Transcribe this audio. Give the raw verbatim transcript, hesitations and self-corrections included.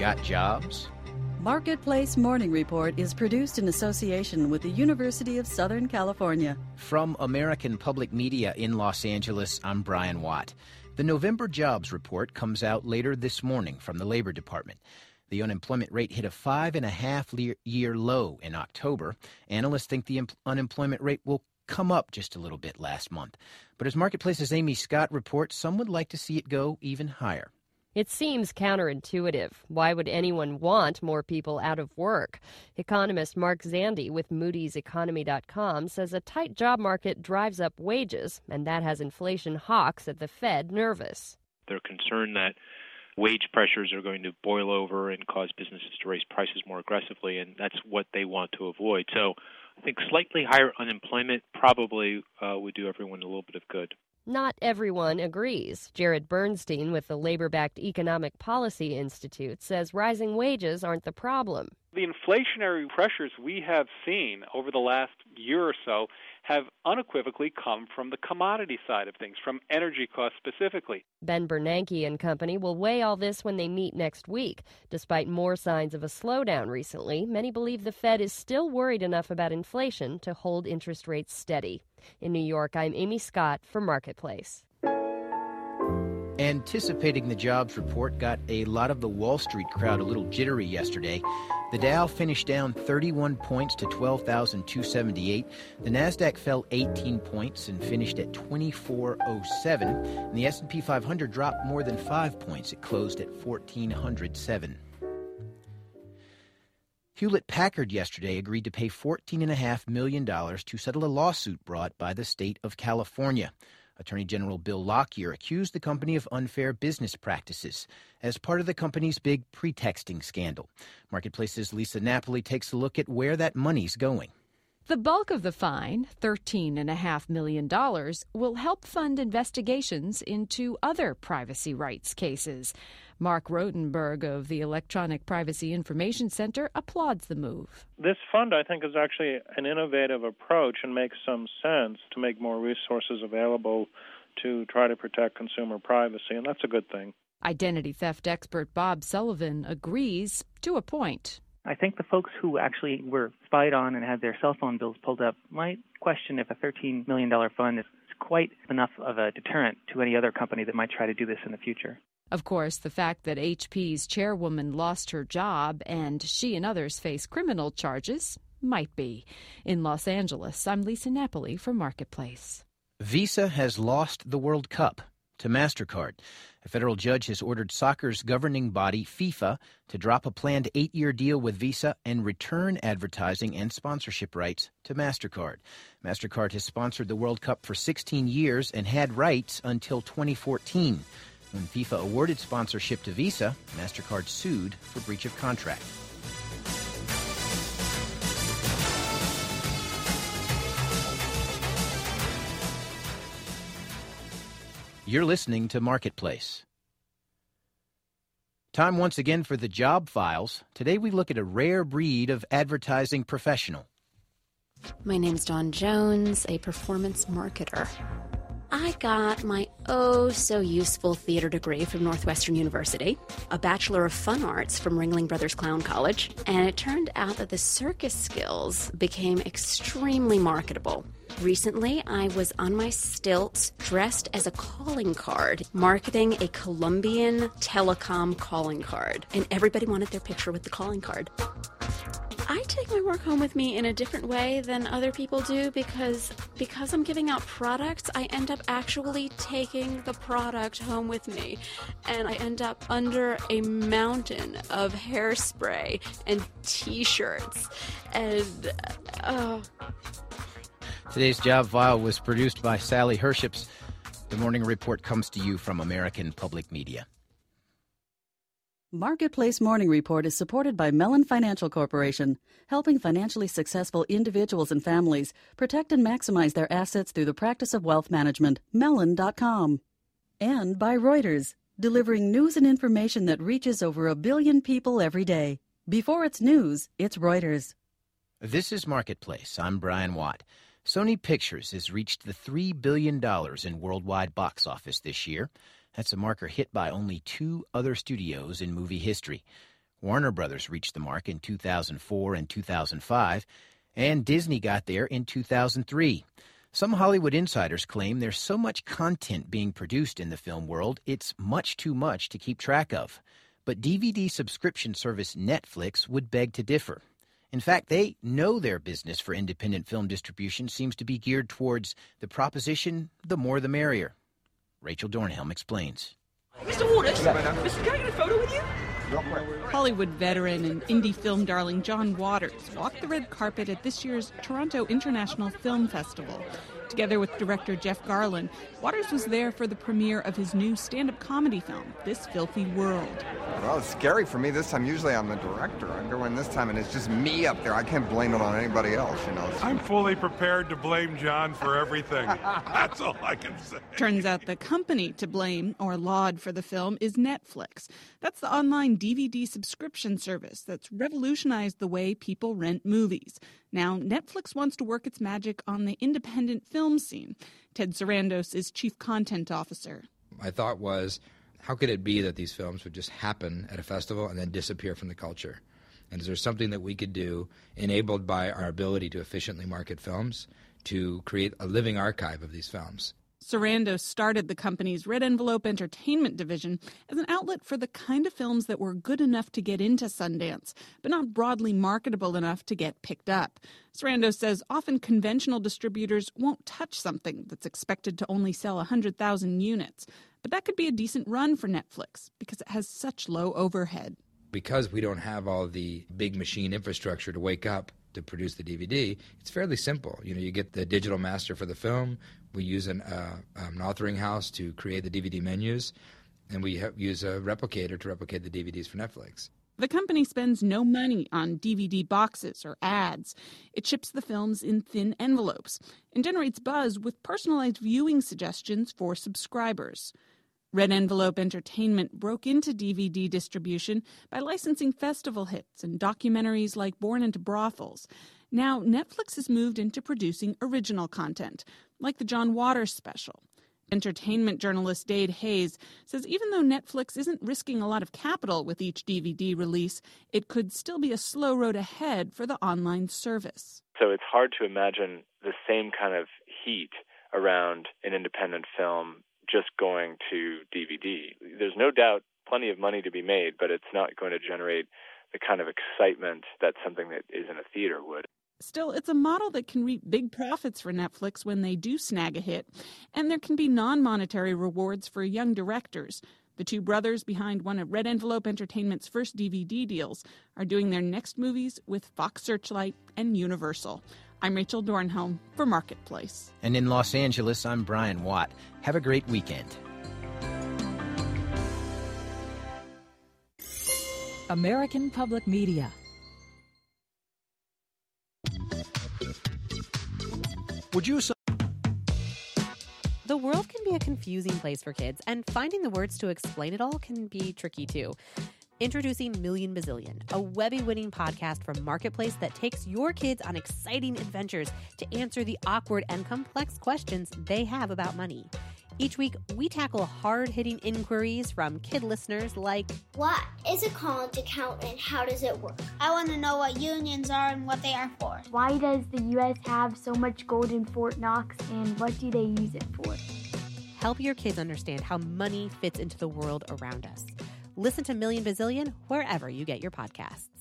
Got jobs? Marketplace Morning Report is produced in association with the University of Southern California. From American Public Media in Los Angeles, I'm Brian Watt. The November jobs report comes out later this morning from the Labor Department. The unemployment rate hit a five-and-a-half-year low in October. Analysts think the unemployment rate will come up just a little bit last month. But as Marketplace's Amy Scott reports, some would like to see it go even higher. It seems counterintuitive. Why would anyone want more people out of work? Economist Mark Zandi with Moody's Economy dot com says a tight job market drives up wages, and that has inflation hawks at the Fed nervous. They're concerned that wage pressures are going to boil over and cause businesses to raise prices more aggressively, and that's what they want to avoid. So I think slightly higher unemployment probably uh, would do everyone a little bit of good. Not everyone agrees. Jared Bernstein with the labor-backed Economic Policy Institute says rising wages aren't the problem. The inflationary pressures we have seen over the last year or so have unequivocally come from the commodity side of things, from energy costs specifically. Ben Bernanke and company will weigh all this when they meet next week. Despite more signs of a slowdown recently, many believe the Fed is still worried enough about inflation to hold interest rates steady. In New York, I'm Amy Scott for Marketplace. Anticipating the jobs report got a lot of the Wall Street crowd a little jittery yesterday. The Dow finished down thirty-one points to twelve thousand two hundred seventy-eight. The Nasdaq fell eighteen points and finished at twenty-four oh seven. And the S and P five hundred dropped more than five points. It closed at fourteen oh seven. Hewlett-Packard yesterday agreed to pay fourteen point five million dollars to settle a lawsuit brought by the state of California. Attorney General Bill Lockyer accused the company of unfair business practices as part of the company's big pretexting scandal. Marketplace's Lisa Napoli takes a look at where that money's going. The bulk of the fine, thirteen point five million dollars, will help fund investigations into other privacy rights cases. Mark Rotenberg of the Electronic Privacy Information Center applauds the move. This fund, I think, is actually an innovative approach and makes some sense to make more resources available to try to protect consumer privacy, and that's a good thing. Identity theft expert Bob Sullivan agrees to a point. I think the folks who actually were spied on and had their cell phone bills pulled up might question if a thirteen million dollars fund is quite enough of a deterrent to any other company that might try to do this in the future. Of course, the fact that H P's chairwoman lost her job and she and others face criminal charges might be. In Los Angeles, I'm Lisa Napoli for Marketplace. Visa has lost the World Cup to MasterCard. A federal judge has ordered soccer's governing body, FIFA, to drop a planned eight-year deal with Visa and return advertising and sponsorship rights to MasterCard. MasterCard has sponsored the World Cup for sixteen years and had rights until twenty fourteen. When FIFA awarded sponsorship to Visa, MasterCard sued for breach of contract. You're listening to Marketplace. Time once again for the Job Files. Today we look at a rare breed of advertising professional. My name's Dawn Jones, a performance marketer. I got my oh-so-useful theater degree from Northwestern University, a Bachelor of Fun Arts from Ringling Brothers Clown College, and it turned out that the circus skills became extremely marketable. Recently, I was on my stilts, dressed as a calling card, marketing a Colombian telecom calling card, and everybody wanted their picture with the calling card. I take my work home with me in a different way than other people do because because I'm giving out products, I end up actually taking the product home with me. And I end up under a mountain of hairspray and T-shirts. And, oh... Today's Job File was produced by Sally Herships. The Morning Report comes to you from American Public Media. Marketplace Morning Report is supported by Mellon Financial Corporation, helping financially successful individuals and families protect and maximize their assets through the practice of wealth management. Mellon dot com. And by Reuters, delivering news and information that reaches over a billion people every day. Before it's news, it's Reuters. This is Marketplace. I'm Brian Watt. Sony Pictures has reached the three billion dollars in worldwide box office this year. That's a marker hit by only two other studios in movie history. Warner Brothers reached the mark in two thousand four and two thousand five, and Disney got there in two thousand three. Some Hollywood insiders claim there's so much content being produced in the film world, it's much too much to keep track of. But D V D subscription service Netflix would beg to differ. In fact, they know their business for independent film distribution seems to be geared towards the proposition, the more the merrier. Rachel Dornhelm explains. Mister Waters, Mister can I get a photo with you? Hollywood veteran and indie film darling John Waters walked the red carpet at this year's Toronto International Film Festival. Together with director Jeff Garlin, Waters was there for the premiere of his new stand-up comedy film, This Filthy World. Well, it's scary for me this time. Usually I'm the director. I go in this time and it's just me up there. I can't blame it on anybody else, you know. I'm fully prepared to blame John for everything. That's all I can say. Turns out the company to blame or laud for the film is Netflix. That's the online D V D subscription service that's revolutionized the way people rent movies. Now, Netflix wants to work its magic on the independent film scene. Ted Sarandos is chief content officer. My thought was, how could it be that these films would just happen at a festival and then disappear from the culture? And is there something that we could do, enabled by our ability to efficiently market films, to create a living archive of these films? Sarandos started the company's Red Envelope Entertainment division as an outlet for the kind of films that were good enough to get into Sundance, but not broadly marketable enough to get picked up. Sarandos says often conventional distributors won't touch something that's expected to only sell one hundred thousand units. But that could be a decent run for Netflix because it has such low overhead. Because we don't have all the big machine infrastructure to wake up to produce the D V D, it's fairly simple. You know, you get the digital master for the film. We use an, uh, an authoring house to create the D V D menus, and we have, use a replicator to replicate the D V Ds for Netflix. The company spends no money on D V D boxes or ads. It ships the films in thin envelopes and generates buzz with personalized viewing suggestions for subscribers. Red Envelope Entertainment broke into D V D distribution by licensing festival hits and documentaries like Born into Brothels. Now, Netflix has moved into producing original content, like the John Waters special. Entertainment journalist Dade Hayes says even though Netflix isn't risking a lot of capital with each D V D release, it could still be a slow road ahead for the online service. So it's hard to imagine the same kind of heat around an independent film just going to D V D. There's no doubt plenty of money to be made, but it's not going to generate the kind of excitement that something that is in a theater would. Still, it's a model that can reap big profits for Netflix when they do snag a hit, and there can be non-monetary rewards for young directors. The two brothers behind one of Red Envelope Entertainment's first D V D deals are doing their next movies with Fox Searchlight and Universal. I'm Rachel Dornhelm for Marketplace. And in Los Angeles, I'm Brian Watt. Have a great weekend. American Public Media. Would you... The world can be a confusing place for kids, and finding the words to explain it all can be tricky too. Introducing Million Bazillion, a Webby-winning podcast from Marketplace that takes your kids on exciting adventures to answer the awkward and complex questions they have about money. Each week, we tackle hard-hitting inquiries from kid listeners like, what is a college account and how does it work? I want to know what unions are and what they are for. Why does the U S have so much gold in Fort Knox and what do they use it for? Help your kids understand how money fits into the world around us. Listen to Million Bazillion wherever you get your podcasts.